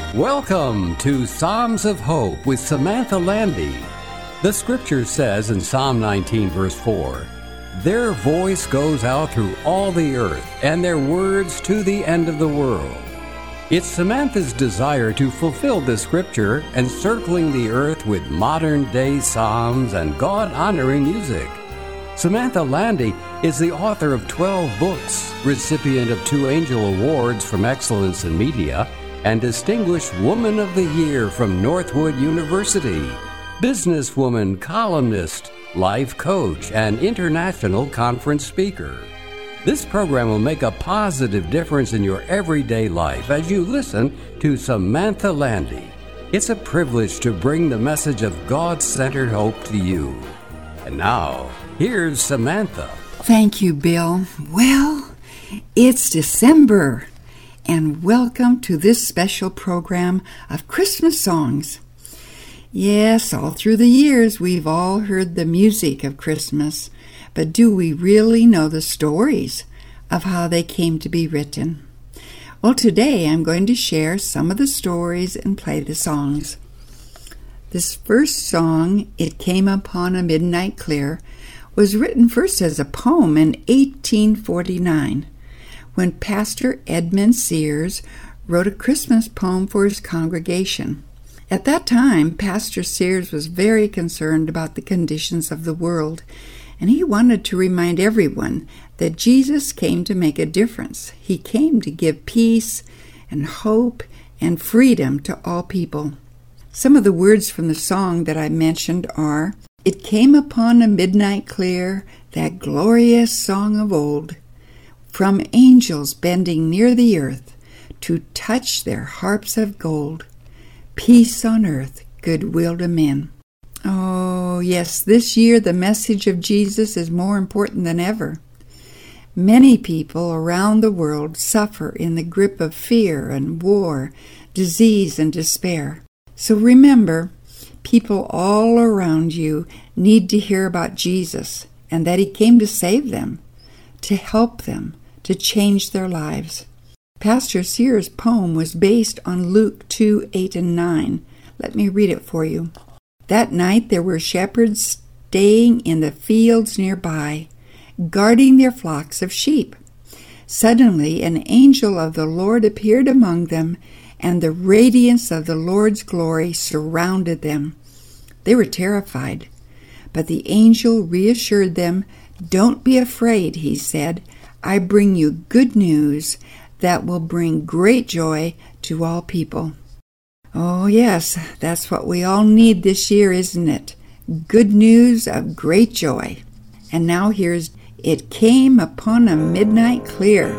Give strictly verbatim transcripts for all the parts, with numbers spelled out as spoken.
Welcome to Psalms of Hope with Samantha Landy. The scripture says in Psalm nineteen, verse four, "Their voice goes out through all the earth, and their words to the end of the world." It's Samantha's desire to fulfill this scripture, encircling the earth with modern-day psalms and God-honoring music. Samantha Landy is the author of twelve books, recipient of two Angel Awards from Excellence in Media, and Distinguished Woman of the Year from Northwood University, businesswoman, columnist, life coach, and international conference speaker. This program will make a positive difference in your everyday life as you listen to Samantha Landy. It's a privilege to bring the message of God-centered hope to you. And now, here's Samantha. Thank you, Bill. Well, it's December, and welcome to this special program of Christmas songs. Yes, all through the years we've all heard the music of Christmas, but do we really know the stories of how they came to be written? Well, today I'm going to share some of the stories and play the songs. This first song, "It Came Upon a Midnight Clear," was written first as a poem in eighteen forty-nine, when Pastor Edmund Sears wrote a Christmas poem for his congregation. At that time, Pastor Sears was very concerned about the conditions of the world, and he wanted to remind everyone that Jesus came to make a difference. He came to give peace and hope and freedom to all people. Some of the words from the song that I mentioned are, "It came upon a midnight clear, that glorious song of old, from angels bending near the earth to touch their harps of gold. Peace on earth, goodwill to men." Oh, yes, this year the message of Jesus is more important than ever. Many people around the world suffer in the grip of fear and war, disease and despair. So remember, people all around you need to hear about Jesus and that He came to save them, to help them, to change their lives. Pastor Sears' poem was based on Luke two, eight, and nine. Let me read it for you. "That night there were shepherds staying in the fields nearby, guarding their flocks of sheep. Suddenly an angel of the Lord appeared among them, and the radiance of the Lord's glory surrounded them. They were terrified, but the angel reassured them. 'Don't be afraid,' he said. 'I bring you good news that will bring great joy to all people.'" Oh yes, that's what we all need this year, isn't it? Good news of great joy. And now here's "It Came Upon a Midnight Clear."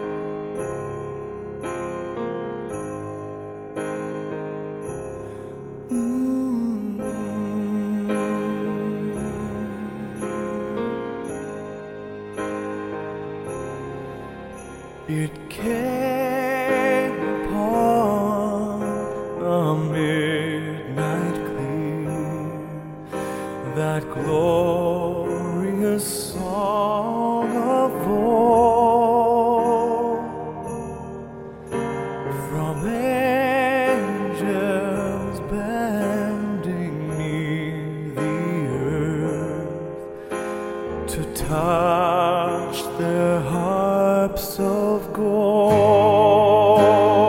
It came upon a midnight clear, that glorious song of old, from angels bending near the earth to touch their harps of gold.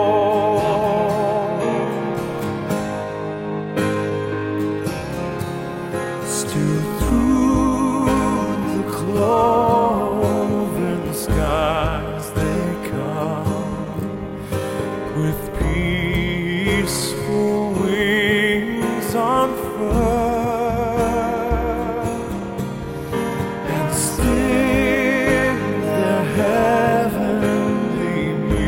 Still through the cloven skies they come, with peaceful wings unfurled, and still their heavenly music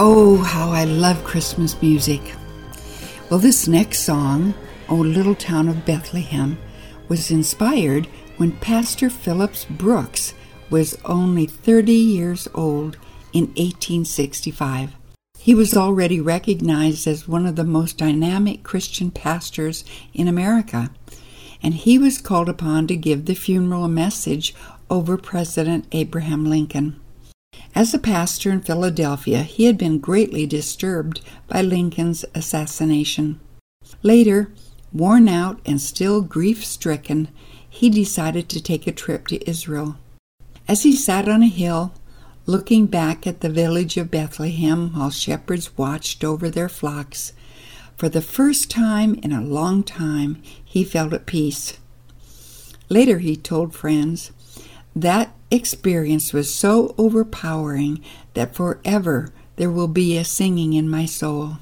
Oh, how I love Christmas music. Well, this next song, O Little Town of Bethlehem, was inspired when Pastor Phillips Brooks was only thirty years old in eighteen sixty-five. He was already recognized as one of the most dynamic Christian pastors in America, and he was called upon to give the funeral message over President Abraham Lincoln. As a pastor in Philadelphia, he had been greatly disturbed by Lincoln's assassination. Later, worn out and still grief-stricken, he decided to take a trip to Israel. As he sat on a hill, looking back at the village of Bethlehem while shepherds watched over their flocks, for the first time in a long time, he felt at peace. Later, he told friends, that experience was so overpowering that forever there will be a singing in my soul.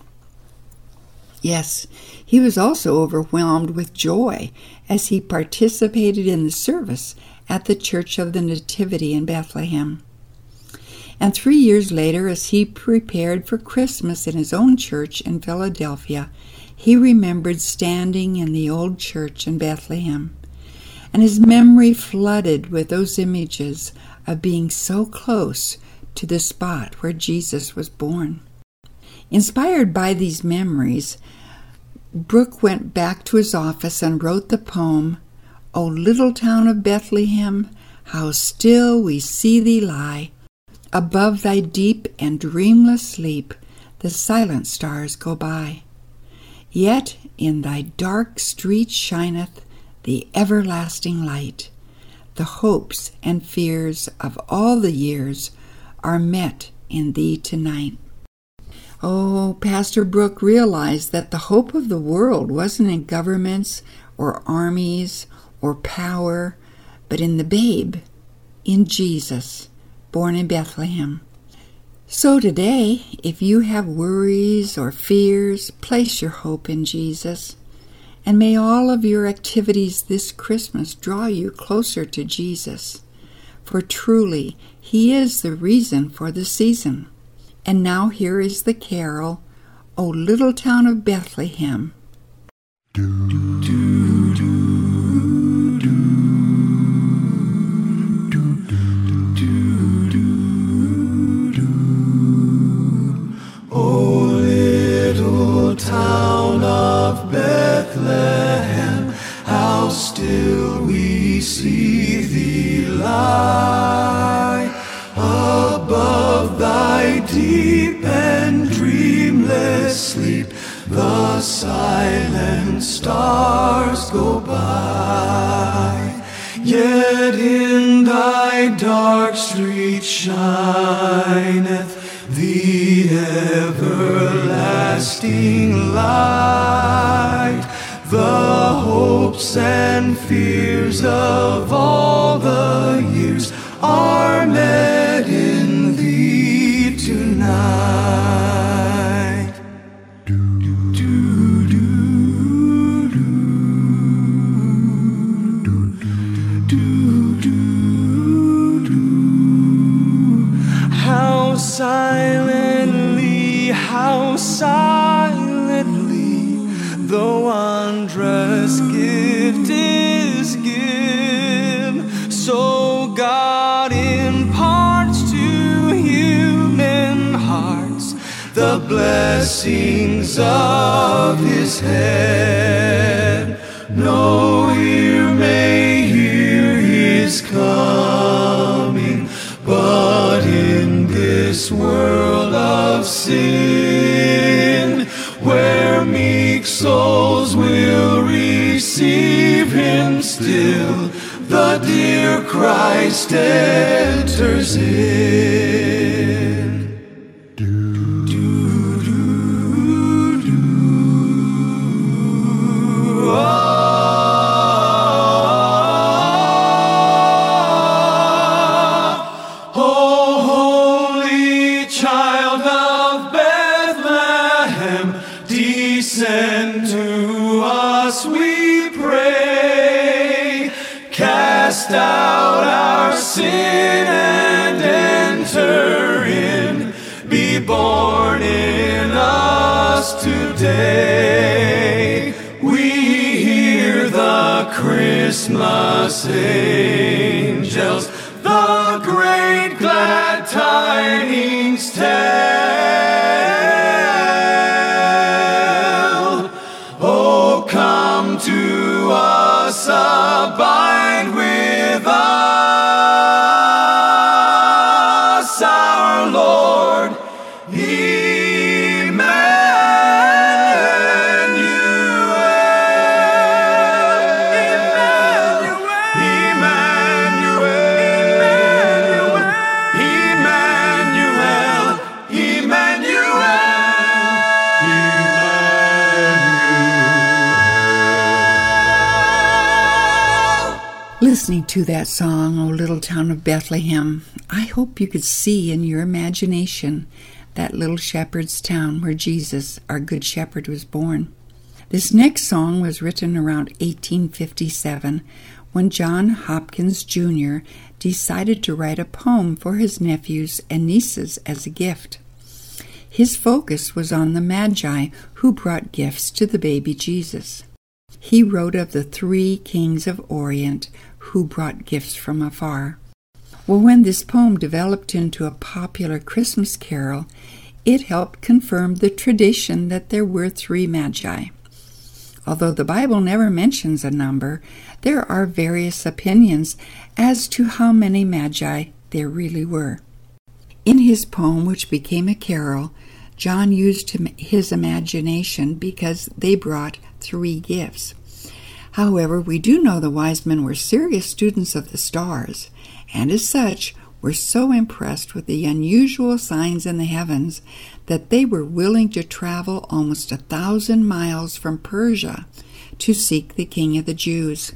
Yes, he was also overwhelmed with joy as he participated in the service at the Church of the Nativity in Bethlehem. And three years later, as he prepared for Christmas in his own church in Philadelphia, he remembered standing in the old church in Bethlehem, and his memory flooded with those images of being so close to the spot where Jesus was born. Inspired by these memories, Brooke went back to his office and wrote the poem, O Little Town of Bethlehem, how still we see thee lie. Above thy deep and dreamless sleep, the silent stars go by. Yet in thy dark street shineth the everlasting light. The hopes and fears of all the years are met in thee tonight. Oh, Pastor Brooke realized that the hope of the world wasn't in governments or armies or power, but in the babe, in Jesus, born in Bethlehem. So today, if you have worries or fears, place your hope in Jesus. And may all of your activities this Christmas draw you closer to Jesus, for truly He is the reason for the season. And now here is the carol, O Little Town of Bethlehem. Do, do, do, do, do, do, do, do, do. O little town of Bethlehem, how still we see thee lie above thy deep and dreamless sleep. The silent stars go by, yet in thy dark street shineth the everlasting light. The hopes and fears of all the years are met in thee tonight. Do, do, do, do, do, do, do, do. How silently, how silently the wondrous gift is given. So God imparts to human hearts the blessings of His head. No ear may hear His coming, but in this world of sin, where meek souls will receive Him still, the dear Christ enters in. Do, do, do, do. Ah, oh, holy child of Bethlehem, descend to us, we pray. Cast out our sin and enter in. Be born us today. We hear the Christmas angels, the great glad tidings tell. Oh, come to us, abide with us, our Lord, Listening to that song, O Little Town of Bethlehem, I hope you could see in your imagination that little shepherd's town where Jesus, our Good Shepherd, was born. This next song was written around eighteen fifty-seven when John Hopkins Junior decided to write a poem for his nephews and nieces as a gift. His focus was on the Magi who brought gifts to the baby Jesus. He wrote of the three kings of Orient who brought gifts from afar. Well, when this poem developed into a popular Christmas carol, it helped confirm the tradition that there were three Magi. Although the Bible never mentions a number, there are various opinions as to how many Magi there really were. In his poem, which became a carol, John used his imagination because they brought three gifts. However, we do know the wise men were serious students of the stars, and as such were so impressed with the unusual signs in the heavens that they were willing to travel almost a thousand miles from Persia to seek the King of the Jews.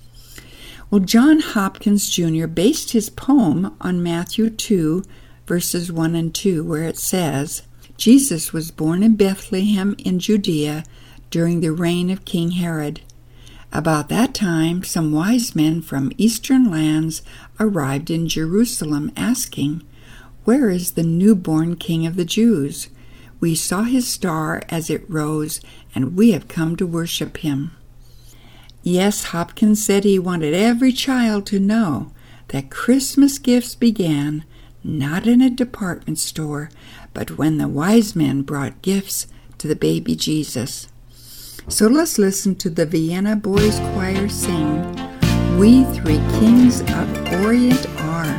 Well, John Hopkins Junior based his poem on Matthew two, verses one and two, where it says, Jesus was born in Bethlehem in Judea during the reign of King Herod. About that time, some wise men from eastern lands arrived in Jerusalem asking, "Where is the newborn King of the Jews? We saw his star as it rose, and we have come to worship him." Yes, Hopkins said he wanted every child to know that Christmas gifts began not in a department store, but when the wise men brought gifts to the baby Jesus. So let's listen to the Vienna Boys Choir sing, "We Three Kings of Orient Are."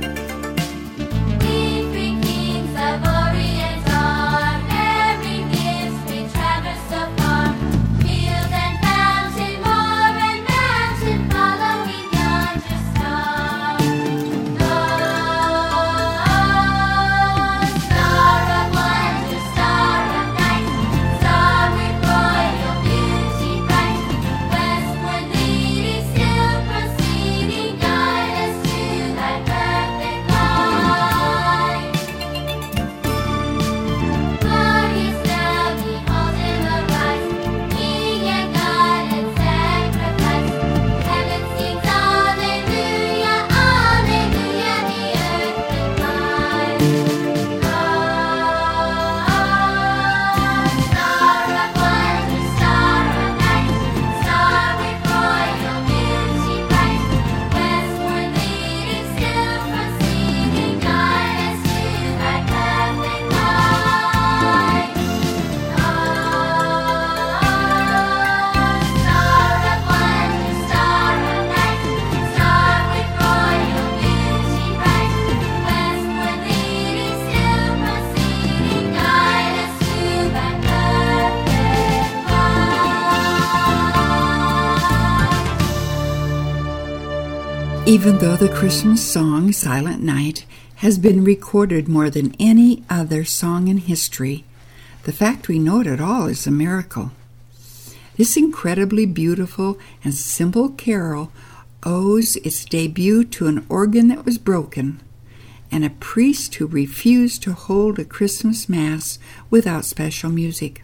Even though the Christmas song, Silent Night, has been recorded more than any other song in history, the fact we know it at all is a miracle. This incredibly beautiful and simple carol owes its debut to an organ that was broken and a priest who refused to hold a Christmas Mass without special music.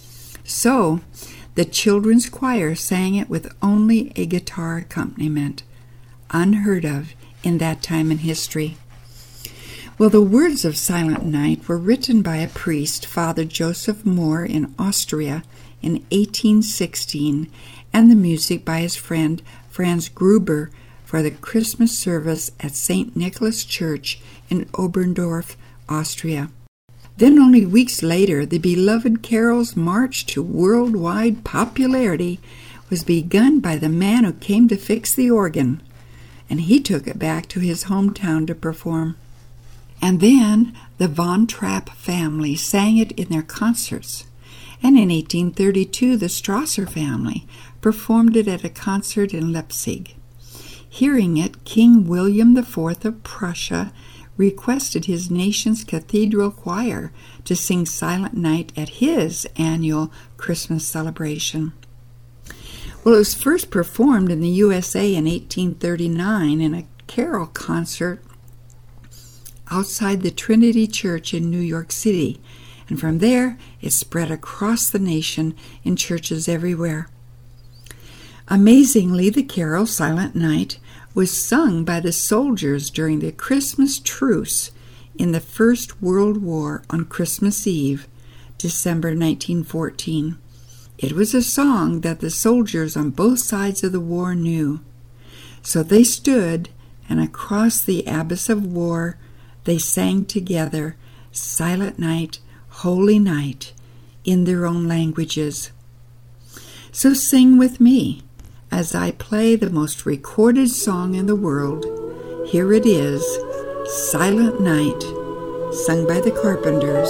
So, the children's choir sang it with only a guitar accompaniment, unheard of in that time in history. Well, the words of Silent Night were written by a priest, Father Joseph Mohr, in Austria in eighteen sixteen, and the music by his friend Franz Gruber for the Christmas service at Saint Nicholas Church in Oberndorf, Austria. Then only weeks later, the beloved carol's march to worldwide popularity was begun by the man who came to fix the organ, and he took it back to his hometown to perform. And then the Von Trapp family sang it in their concerts, and in eighteen thirty-two the Strasser family performed it at a concert in Leipzig. Hearing it, King William the Fourth of Prussia requested his nation's cathedral choir to sing Silent Night at his annual Christmas celebration. Well, it was first performed in the U S A in eighteen thirty-nine in a carol concert outside the Trinity Church in New York City, and from there it spread across the nation in churches everywhere. Amazingly, the carol Silent Night was sung by the soldiers during the Christmas truce in the First World War on Christmas Eve, December nineteen fourteen. It was a song that the soldiers on both sides of the war knew. So they stood, and across the abyss of war, they sang together, Silent Night, Holy Night, in their own languages. So sing with me as I play the most recorded song in the world. Here it is, Silent Night, sung by the Carpenters.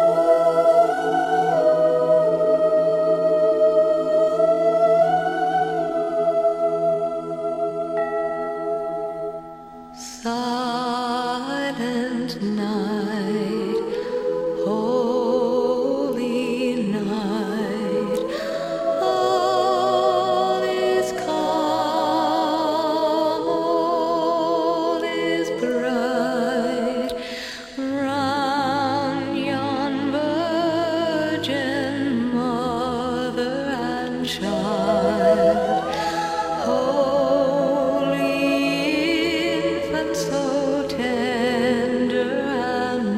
Silent night, holy night, all is calm, all is bright, round yon virgin mother and child, holy infant so tender and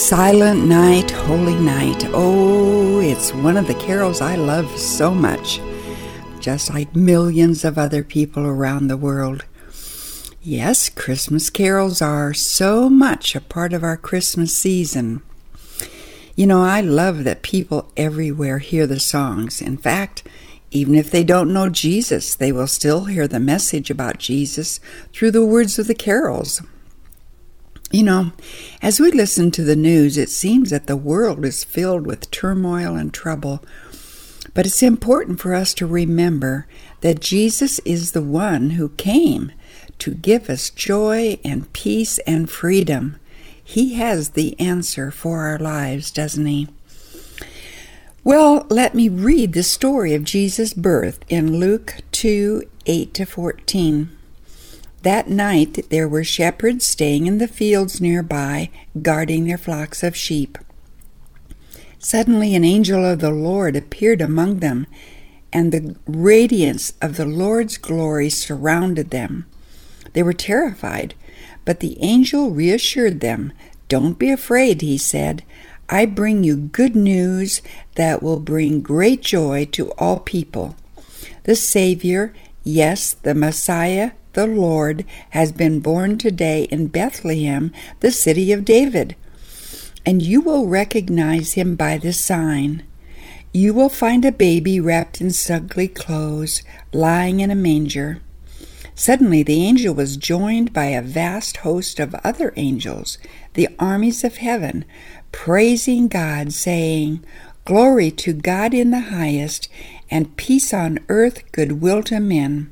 Silent Night, Holy Night. Oh, it's one of the carols I love so much, just like millions of other people around the world. Yes, Christmas carols are so much a part of our Christmas season. You know, I love that people everywhere hear the songs. In fact, even if they don't know Jesus, they will still hear the message about Jesus through the words of the carols. You know, as we listen to the news, it seems that the world is filled with turmoil and trouble. But it's important for us to remember that Jesus is the one who came to give us joy and peace and freedom. He has the answer for our lives, doesn't he? Well, let me read the story of Jesus' birth in Luke two, eight to fourteen. That night there were shepherds staying in the fields nearby, guarding their flocks of sheep. Suddenly an angel of the Lord appeared among them, and the radiance of the Lord's glory surrounded them. They were terrified, but the angel reassured them. "Don't be afraid," he said. "I bring you good news that will bring great joy to all people. The Savior, yes, the Messiah, the Lord, has been born today in Bethlehem, the city of David. And you will recognize him by this sign. You will find a baby wrapped in snuggly clothes, lying in a manger." Suddenly the angel was joined by a vast host of other angels, the armies of heaven, praising God, saying, "Glory to God in the highest, and peace on earth, goodwill to men."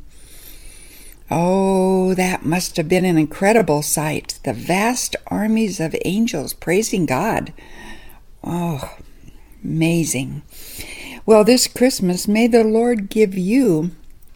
Oh, that must have been an incredible sight, the vast armies of angels praising God. Oh, amazing. Well, this Christmas, may the Lord give you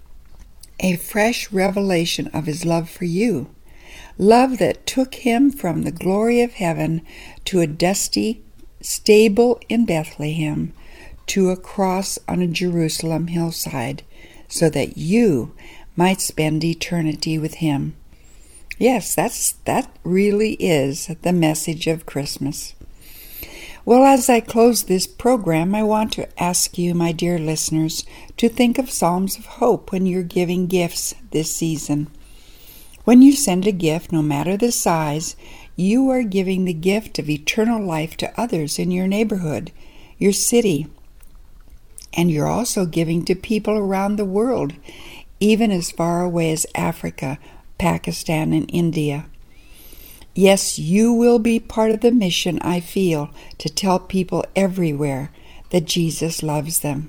a fresh revelation of his love for you, love that took him from the glory of heaven to a dusty stable in Bethlehem, to a cross on a Jerusalem hillside, so that you might spend eternity with him. Yes, that's that really is the message of Christmas. Well, as I close this program, I want to ask you, my dear listeners, to think of Psalms of Hope when you're giving gifts this season. When you send a gift, no matter the size, you are giving the gift of eternal life to others in your neighborhood, your city, and you're also giving to people around the world, even as far away as Africa, Pakistan, and India. Yes, you will be part of the mission, I feel, to tell people everywhere that Jesus loves them.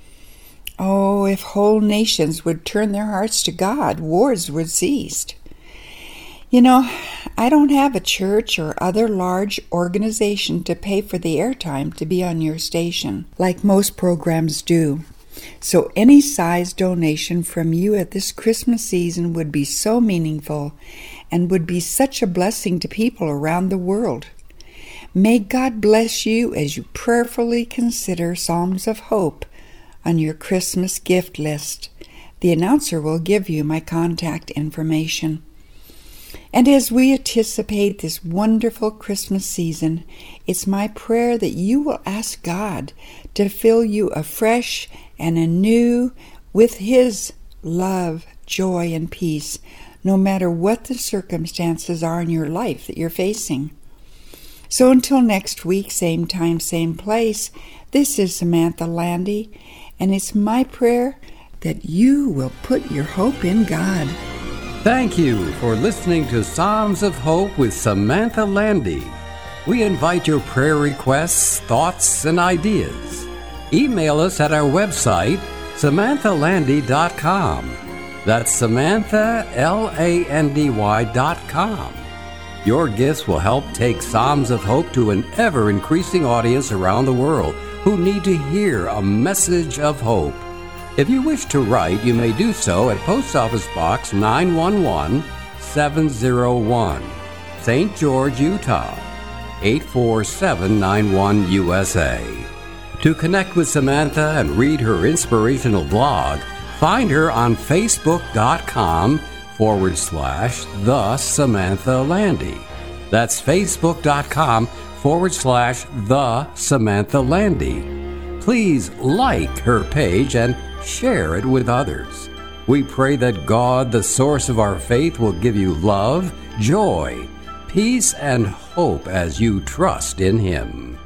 Oh, if whole nations would turn their hearts to God, wars would cease. You know, I don't have a church or other large organization to pay for the airtime to be on your station, like most programs do. So any size donation from you at this Christmas season would be so meaningful and would be such a blessing to people around the world. May God bless you as you prayerfully consider Psalms of Hope on your Christmas gift list. The announcer will give you my contact information. And as we anticipate this wonderful Christmas season, it's my prayer that you will ask God to fill you afresh and anew with his love, joy, and peace, no matter what the circumstances are in your life that you're facing. So until next week, same time, same place, this is Samantha Landy, and it's my prayer that you will put your hope in God. Thank you for listening to Psalms of Hope with Samantha Landy. We invite your prayer requests, thoughts, and ideas. Email us at our website, samantha landy dot com. That's Samantha, L A N D Y dot com. Your gifts will help take Psalms of Hope to an ever-increasing audience around the world who need to hear a message of hope. If you wish to write, you may do so at Post Office Box nine one one, seven oh one, Saint George, Utah, eight four seven nine one, U S A. To connect with Samantha and read her inspirational blog, find her on facebook.com forward slash the Samantha Landy. That's facebook.com forward slash the Samantha Landy. Please like her page and share it with others. We pray that God, the source of our faith, will give you love, joy, peace, and hope as you trust in Him.